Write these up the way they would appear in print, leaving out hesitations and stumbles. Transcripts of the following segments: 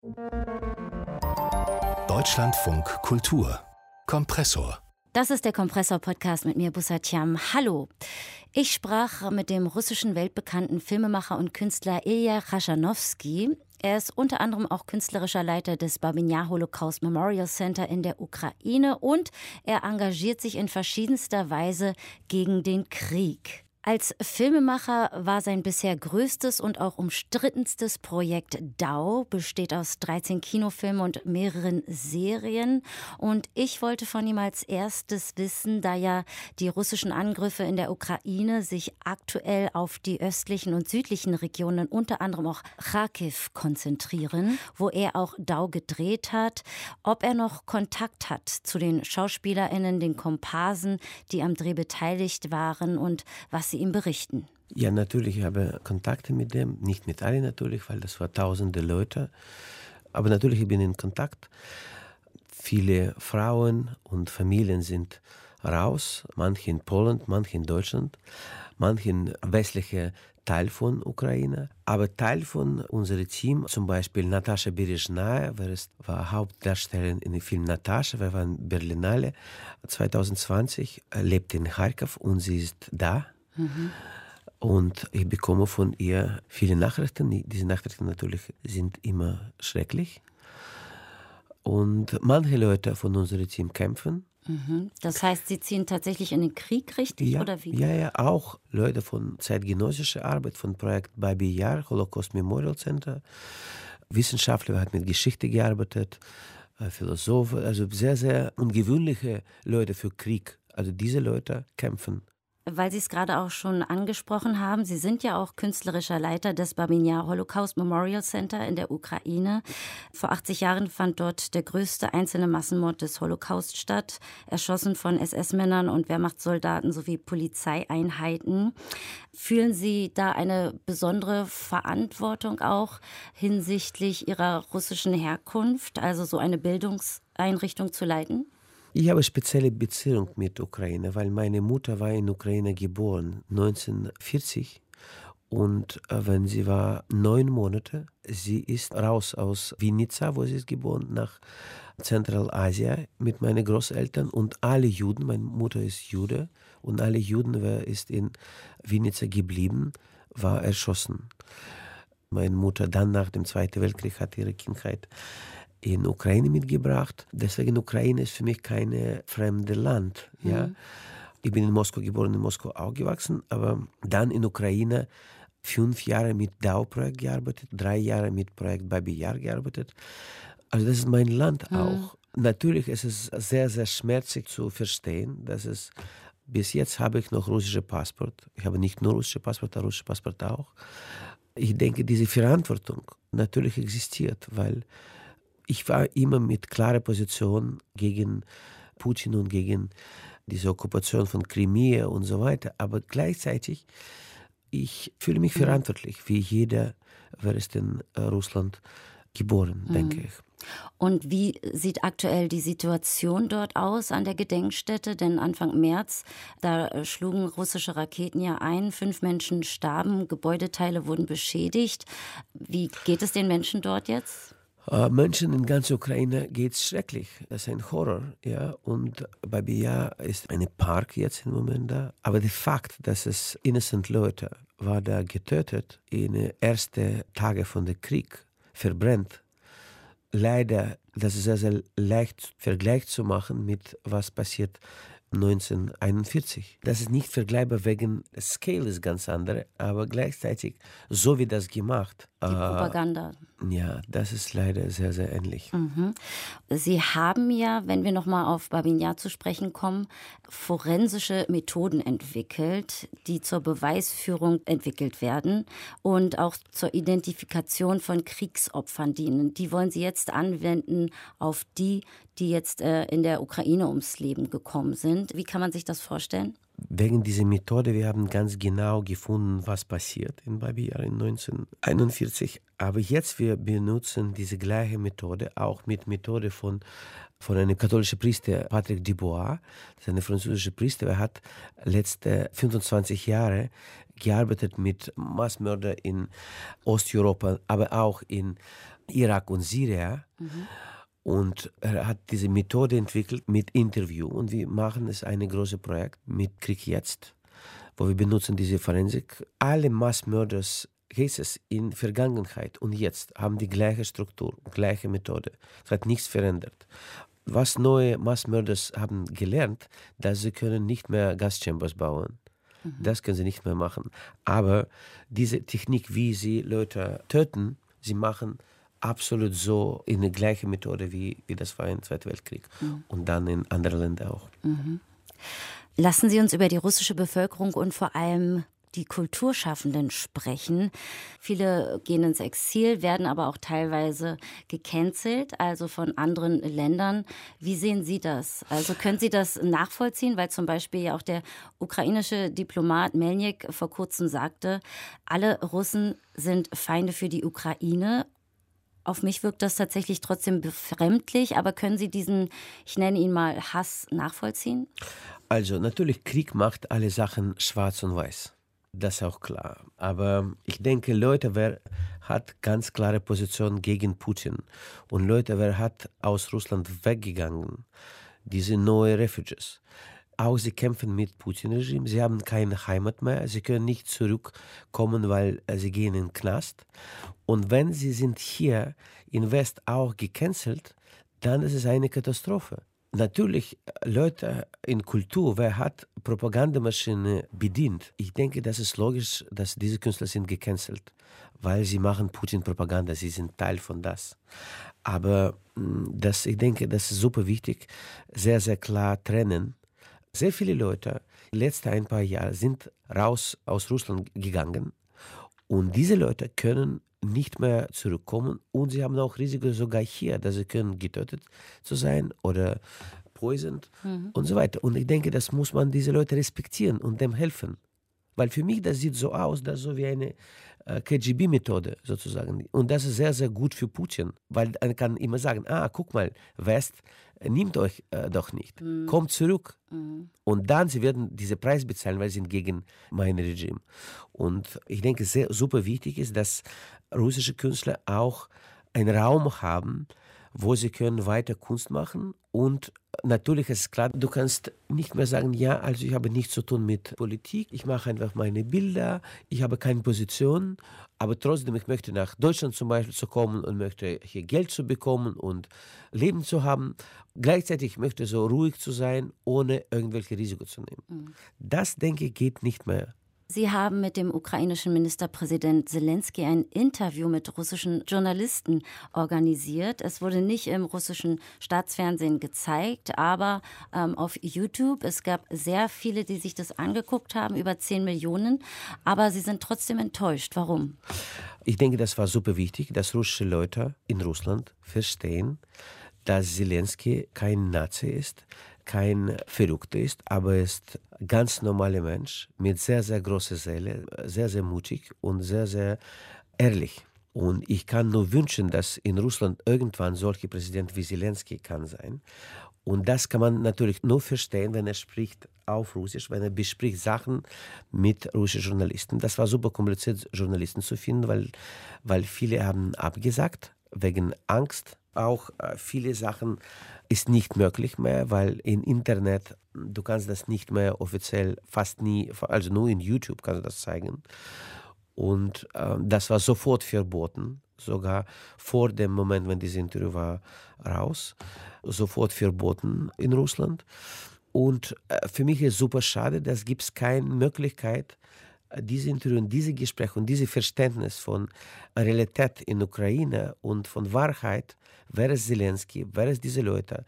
Deutschlandfunk Kultur Kompressor. Das ist der Kompressor-Podcast mit mir, Bussard Thiam. Hallo. Ich sprach mit dem russischen weltbekannten Filmemacher und Künstler Ilja Chrzanowski. Er ist unter anderem auch künstlerischer Leiter des Babyn Jar Holocaust Memorial Center in der Ukraine und er engagiert sich in verschiedenster Weise gegen den Krieg. Als Filmemacher war sein bisher größtes und auch umstrittenstes Projekt DAO, besteht aus 13 Kinofilmen und mehreren Serien. Und ich wollte von ihm als erstes wissen, da ja die russischen Angriffe in der Ukraine sich aktuell auf die östlichen und südlichen Regionen, unter anderem auch Charkiw, konzentrieren, wo er auch DAO gedreht hat, ob er noch Kontakt hat zu den SchauspielerInnen, den Komparsen, die am Dreh beteiligt waren und was sie ihm berichten. Ja, natürlich, ich habe Kontakte mit dem, nicht mit allen natürlich, weil das war tausende Leute, aber natürlich ich bin in Kontakt. Viele Frauen und Familien sind raus, manche in Polen, manche in Deutschland, manche in westlichen Teil von Ukraine, aber Teil von unserem Team, zum Beispiel Natascha Berezhnaja, war Hauptdarstellerin in dem Film Natascha, wir waren Berlinale 2020, lebt in Charkiw und sie ist da. Und ich bekomme von ihr viele Nachrichten. Diese Nachrichten natürlich sind immer schrecklich. Und manche Leute von unserem Team kämpfen. Das heißt, Sie ziehen tatsächlich in den Krieg, richtig? Ja, oder wie? Ja, auch Leute von zeitgenössischer Arbeit, von Projekt Babyn Jar, Holocaust Memorial Center. Wissenschaftler, hat mit Geschichte gearbeitet, Philosophen, also sehr, sehr ungewöhnliche Leute für Krieg. Also diese Leute kämpfen. Weil Sie es gerade auch schon angesprochen haben, Sie sind ja auch künstlerischer Leiter des Babyn Jar Holocaust Memorial Center in der Ukraine. Vor 80 Jahren fand dort der größte einzelne Massenmord des Holocaust statt, erschossen von SS-Männern und Wehrmachtssoldaten sowie Polizeieinheiten. Fühlen Sie da eine besondere Verantwortung auch hinsichtlich Ihrer russischen Herkunft, also so eine Bildungseinrichtung zu leiten? Ich habe eine spezielle Beziehung mit Ukraine, weil meine Mutter war in Ukraine geboren, 1940. Und wenn sie war 9 Monate, sie ist raus aus Vinica, wo sie ist geboren, nach Zentralasien mit meinen Großeltern und alle Juden, meine Mutter ist Jude, und alle Juden, wer ist in Vinica geblieben, war erschossen. Meine Mutter dann nach dem Zweiten Weltkrieg hat ihre Kindheit in Ukraine mitgebracht. Deswegen Ukraine ist für mich kein fremdes Land. Ja? Ich bin in Moskau geboren, in Moskau aufgewachsen, aber dann in Ukraine 5 Jahre mit DAO-Projekt gearbeitet, 3 Jahre mit Projekt Babyn Jar gearbeitet. Also das ist mein Land auch. Natürlich ist es sehr, sehr schmerzlich zu verstehen, dass es bis jetzt habe ich noch russische Passport. Ich habe nicht nur russische Passport, aber russische Passport auch. Ich denke, diese Verantwortung natürlich existiert, weil ich war immer mit klarer Position gegen Putin und gegen diese Okkupation von Krimia und so weiter. Aber gleichzeitig, ich fühle mich verantwortlich, wie jeder, wer ist in Russland geboren, denke ich. Und wie sieht aktuell die Situation dort aus an der Gedenkstätte? Denn Anfang März, da schlugen russische Raketen ja ein, 5 Menschen starben, Gebäudeteile wurden beschädigt. Wie geht es den Menschen dort jetzt? Menschen in ganz Ukraine geht es schrecklich. Das ist ein Horror. Ja? Und Babyn Jar ist ein Park jetzt im Moment da. Aber der Fakt, dass es innocent Leute war da getötet in den ersten Tagen von dem Krieg, verbrennt. Leider, das ist sehr, sehr leicht Vergleich zu machen mit was passiert 1941. Das ist nicht vergleichbar wegen Scale ist ganz andere, aber gleichzeitig so wie das gemacht. Die Propaganda. Ja, das ist leider sehr, sehr ähnlich. Sie haben ja, wenn wir nochmal auf Babyn Jar zu sprechen kommen, forensische Methoden entwickelt, die zur Beweisführung entwickelt werden und auch zur Identifikation von Kriegsopfern dienen. Die wollen Sie jetzt anwenden auf die jetzt in der Ukraine ums Leben gekommen sind. Wie kann man sich das vorstellen? Wegen dieser Methode, wir haben ganz genau gefunden, was passiert in Babyn Jar in 1941. Aber jetzt wir benutzen diese gleiche Methode, auch mit Methode von einem katholischen Priester, Patrick Dubois. Das ist ein französischer Priester. Er hat letzte 25 Jahre gearbeitet mit Massenmörder in Osteuropa, aber auch in Irak und Syrien. Und er hat diese Methode entwickelt mit Interview. Und wir machen es ein großes Projekt mit Krieg jetzt, wo wir benutzen diese Forensik. Alle Massmörders, Cases in Vergangenheit und jetzt haben die gleiche Struktur, gleiche Methode. Es hat nichts verändert. Was neue Massmörders haben gelernt, dass sie können nicht mehr Gaschambers bauen. Das können sie nicht mehr machen. Aber diese Technik, wie sie Leute töten, sie machen absolut so in der gleichen Methode, wie das war im Zweiten Weltkrieg. Und dann in anderen Ländern auch. Lassen Sie uns über die russische Bevölkerung und vor allem die Kulturschaffenden sprechen. Viele gehen ins Exil, werden aber auch teilweise gecancelt, also von anderen Ländern. Wie sehen Sie das? Also können Sie das nachvollziehen? Weil zum Beispiel ja auch der ukrainische Diplomat Melnik vor kurzem sagte, alle Russen sind Feinde für die Ukraine. Auf mich wirkt das tatsächlich trotzdem befremdlich, aber können Sie diesen, ich nenne ihn mal, Hass nachvollziehen? Also natürlich, Krieg macht alle Sachen schwarz und weiß. Das ist auch klar. Aber ich denke, Leute, wer hat ganz klare Position gegen Putin. Und Leute, wer hat aus Russland weggegangen, diese neuen Refugees. Auch sie kämpfen mit Putin-Regime, sie haben keine Heimat mehr, sie können nicht zurückkommen, weil sie gehen in den Knast. Und wenn sie sind hier in West auch gecancelt, dann ist es eine Katastrophe. Natürlich, Leute in Kultur, wer hat Propagandamaschine bedient? Ich denke, das ist logisch, dass diese Künstler sind gecancelt, weil sie machen Putin-Propaganda, sie sind Teil von das. Aber ich denke, das ist super wichtig, sehr, sehr klar trennen. Sehr viele Leute, letzte ein paar Jahre, sind raus aus Russland gegangen und diese Leute können nicht mehr zurückkommen und sie haben auch Risiko sogar hier, dass sie können getötet zu sein oder poisoned und so weiter. Und ich denke, das muss man diese Leute respektieren und dem helfen. Weil für mich, das sieht so aus, dass so wie eine KGB-Methode sozusagen. Und das ist sehr, sehr gut für Putin, weil er kann immer sagen, guck mal, West nimmt euch doch nicht, kommt zurück. Und dann, sie werden diesen Preis bezahlen, weil sie sind gegen mein Regime. Und ich denke, sehr super wichtig ist, dass russische Künstler auch einen Raum haben, wo sie können weiter Kunst machen. Und natürlich ist es klar, du kannst nicht mehr sagen, ja, also ich habe nichts zu tun mit Politik, ich mache einfach meine Bilder, ich habe keine Position, aber trotzdem, ich möchte nach Deutschland zum Beispiel zu kommen und möchte hier Geld zu bekommen und Leben zu haben. Gleichzeitig möchte ich so ruhig zu sein, ohne irgendwelche Risiko zu nehmen. Das, denke ich, geht nicht mehr. Sie haben mit dem ukrainischen Ministerpräsident Zelensky ein Interview mit russischen Journalisten organisiert. Es wurde nicht im russischen Staatsfernsehen gezeigt, aber auf YouTube. Es gab sehr viele, die sich das angeguckt haben, über 10 Millionen. Aber sie sind trotzdem enttäuscht. Warum? Ich denke, das war super wichtig, dass russische Leute in Russland verstehen, dass Zelensky kein Nazi ist, kein Verrückter ist, aber er ist ein ganz normaler Mensch mit sehr, sehr großer Seele, sehr, sehr mutig und sehr, sehr ehrlich. Und ich kann nur wünschen, dass in Russland irgendwann solche Präsident wie Zelensky kann sein. Und das kann man natürlich nur verstehen, wenn er spricht auf Russisch, wenn er bespricht Sachen mit russischen Journalisten. Das war super kompliziert, Journalisten zu finden, weil viele haben abgesagt, wegen Angst. Auch viele Sachen ist nicht möglich mehr, weil im Internet, du kannst das nicht mehr offiziell, fast nie, also nur in YouTube kannst du das zeigen. Und das war sofort verboten, sogar vor dem Moment, wenn dieses Interview war, raus. Sofort verboten in Russland. Und für mich ist es super schade, dass es keine Möglichkeit, diese Interview und diese Gespräche und dieses Verständnis von Realität in Ukraine und von Wahrheit, wer ist Zelensky, wer ist diese Leute,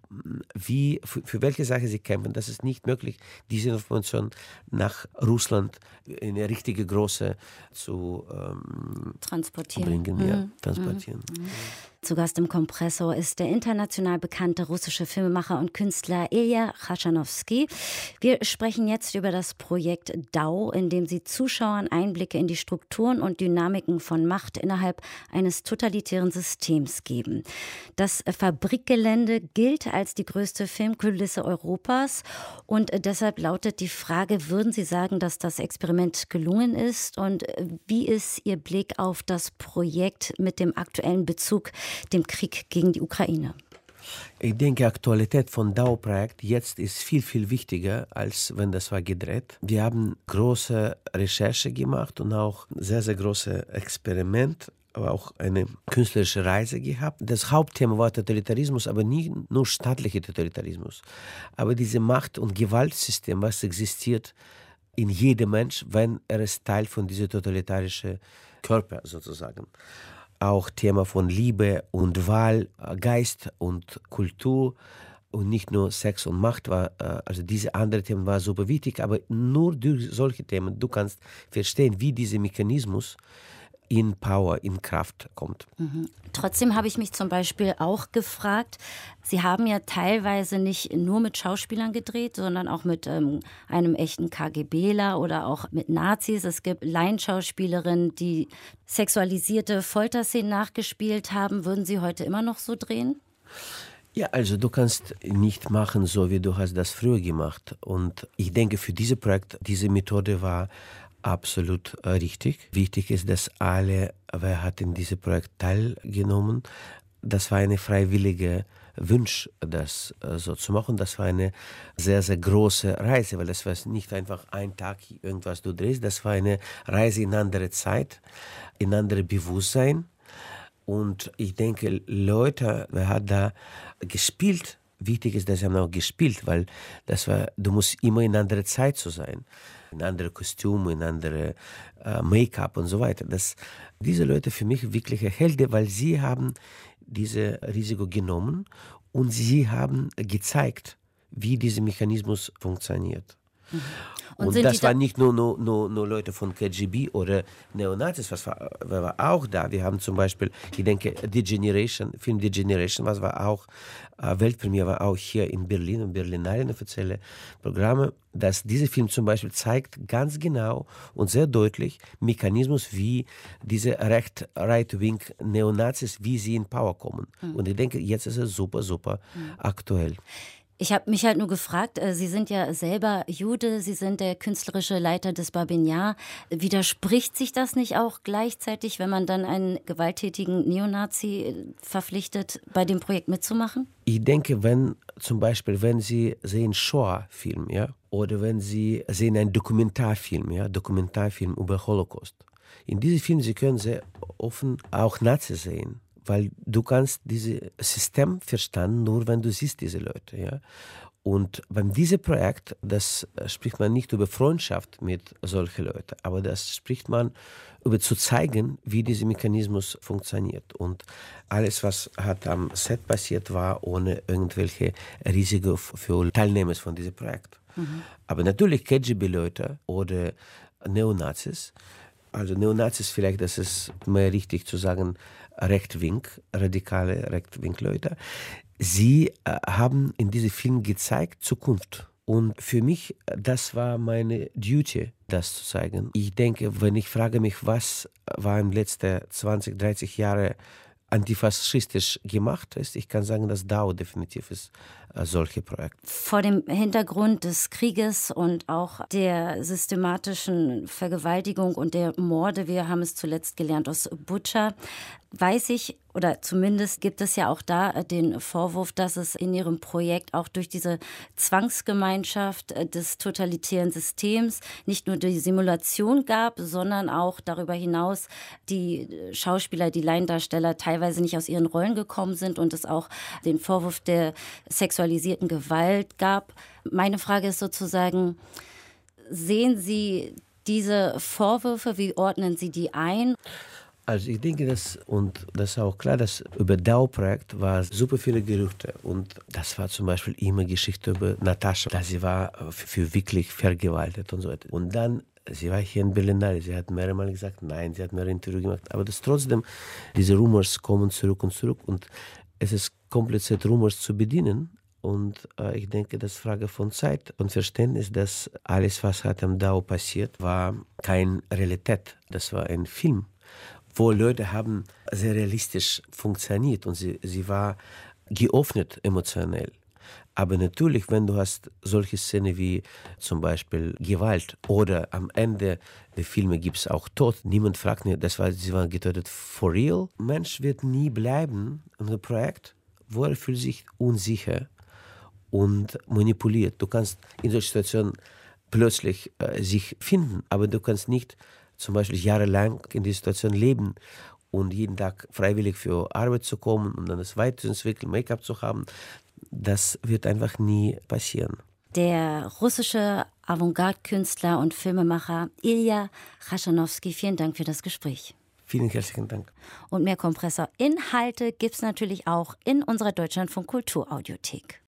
für welche Sache sie kämpfen, das ist nicht möglich, diese Information nach Russland in eine richtige Größe zu transportieren. bringen. Ja, transportieren. Zu Gast im Kompressor ist der international bekannte russische Filmemacher und Künstler Ilja Chaschanowski. Wir sprechen jetzt über das Projekt DAO, in dem sie Zuschauern Einblicke in die Strukturen und Dynamiken von Macht innerhalb eines totalitären Systems geben. Das Fabrikgelände gilt als die größte Filmkulisse Europas und deshalb lautet die Frage, würden Sie sagen, dass das Experiment gelungen ist und wie ist Ihr Blick auf das Projekt mit dem aktuellen Bezug, dem Krieg gegen die Ukraine? Ich denke, die Aktualität von DAO-Projekt jetzt ist viel, viel wichtiger, als wenn das war gedreht. Wir haben große Recherche gemacht und auch sehr, sehr große Experiment, aber auch eine künstlerische Reise gehabt. Das Hauptthema war Totalitarismus, aber nicht nur staatlicher Totalitarismus. Aber diese Macht- und Gewaltsystem, was existiert in jedem Mensch, wenn er ist Teil von diesem totalitarischen Körper sozusagen. Auch Thema von Liebe und Wahl, Geist und Kultur und nicht nur Sex und Macht war, also diese anderen Themen waren super wichtig, aber nur durch solche Themen, du kannst verstehen, wie dieser Mechanismus in Power, in Kraft kommt. Trotzdem habe ich mich zum Beispiel auch gefragt, Sie haben ja teilweise nicht nur mit Schauspielern gedreht, sondern auch mit einem echten KGBler oder auch mit Nazis. Es gibt Laienschauspielerinnen, die sexualisierte Folterszenen nachgespielt haben. Würden Sie heute immer noch so drehen? Ja, also du kannst nicht machen, so wie du hast das früher gemacht. Und ich denke, für dieses Projekt, diese Methode war absolut richtig. Wichtig ist, dass wer hat in diesem Projekt teilgenommen, das war eine freiwillige Wunsch, das so zu machen. Das war eine sehr, sehr große Reise, weil das war nicht einfach ein Tag irgendwas du drehst, das war eine Reise in andere Zeit, in andere Bewusstsein. Und ich denke, Leute, wer hat da gespielt, wichtig ist, dass sie haben auch gespielt, weil du musst immer in andere Zeit zu sein. In andere Kostüme, in andere Make-up und so weiter. Diese Leute für mich wirkliche Helden, weil sie haben diese Risiko genommen und sie haben gezeigt, wie dieser Mechanismus funktioniert. Und das waren nicht nur Leute von KGB oder Neonazis, war auch da. Wir haben zum Beispiel, ich denke, Film Degeneration, was war auch, Weltpremiere war auch hier in Berlin, im Berlinale, offizielle Programme, dass dieser Film zum Beispiel zeigt ganz genau und sehr deutlich Mechanismus, wie diese Right-Wing-Neonazis, wie sie in Power kommen. Und ich denke, jetzt ist es super, super aktuell. Ich habe mich halt nur gefragt, Sie sind ja selber Jude, Sie sind der künstlerische Leiter des Babyn Yar. Widerspricht sich das nicht auch gleichzeitig, wenn man dann einen gewalttätigen Neonazi verpflichtet, bei dem Projekt mitzumachen? Ich denke, wenn Sie sehen Shoah-Film, ja, oder wenn Sie sehen einen Dokumentarfilm über Holocaust. In diesem Film, Sie können sehr offen auch Nazis sehen. Weil du kannst dieses System verstehen, nur wenn du siehst diese Leute. Ja? Und beim diesem Projekt, das spricht man nicht über Freundschaft mit solchen Leuten, aber das spricht man über zu zeigen, wie dieser Mechanismus funktioniert. Und alles, was hat am Set passiert, war ohne irgendwelche Risiken für Teilnehmer von diesem Projekt. Aber natürlich KGB-Leute oder Neonazis, also Neonazis vielleicht, das ist mehr richtig zu sagen, radikale Rechtwing-Leute. Sie haben in diesem Film gezeigt Zukunft. Und für mich, das war meine Duty, das zu zeigen. Ich denke, wenn ich frage mich, was war in den letzten 20, 30 Jahren antifaschistisch gemacht ist, ich kann sagen, dass DAO definitiv ist solche Projekte. Vor dem Hintergrund des Krieges und auch der systematischen Vergewaltigung und der Morde, wir haben es zuletzt gelernt aus Butscha, weiß ich, oder zumindest gibt es ja auch da den Vorwurf, dass es in Ihrem Projekt auch durch diese Zwangsgemeinschaft des totalitären Systems nicht nur die Simulation gab, sondern auch darüber hinaus die Schauspieler, die Laiendarsteller teilweise nicht aus ihren Rollen gekommen sind und es auch den Vorwurf der sexualisierten Gewalt gab. Meine Frage ist sozusagen, sehen Sie diese Vorwürfe, wie ordnen Sie die ein? Also ich denke, das ist auch klar, dass über DAO-Projekt war super viele Gerüchte und das war zum Beispiel immer Geschichte über Natascha, dass sie war für wirklich vergewaltigt und so weiter. Und dann Sie war hier in Berlinale. Sie hat mehrmals gesagt, nein, sie hat mehrere Interviews gemacht. Aber das trotzdem, diese Rumors kommen zurück und es ist kompliziert, Rumors zu bedienen. Und ich denke, das ist Frage von Zeit und Verständnis, dass alles, was hat am Dau passiert, war keine Realität. Das war ein Film, wo Leute haben sehr realistisch funktioniert und sie war geöffnet emotionell. Aber natürlich, wenn du hast solche Szenen wie zum Beispiel Gewalt oder am Ende der Filme gibt es auch Tod, niemand fragt nicht, sie waren getötet for real. Mensch wird nie bleiben in einem Projekt, wo er fühlt sich unsicher und manipuliert. Du kannst in solchen Situationen plötzlich sich finden, aber du kannst nicht zum Beispiel jahrelang in dieser Situation leben und jeden Tag freiwillig für Arbeit zu kommen und dann das weiterzuentwickeln, Make-up zu haben. Das wird einfach nie passieren. Der russische Avantgarde-Künstler und Filmemacher Ilja Chaschanowski, vielen Dank für das Gespräch. Vielen herzlichen Dank. Und mehr Kompressor-Inhalte gibt es natürlich auch in unserer Deutschlandfunk Kultur-Audiothek.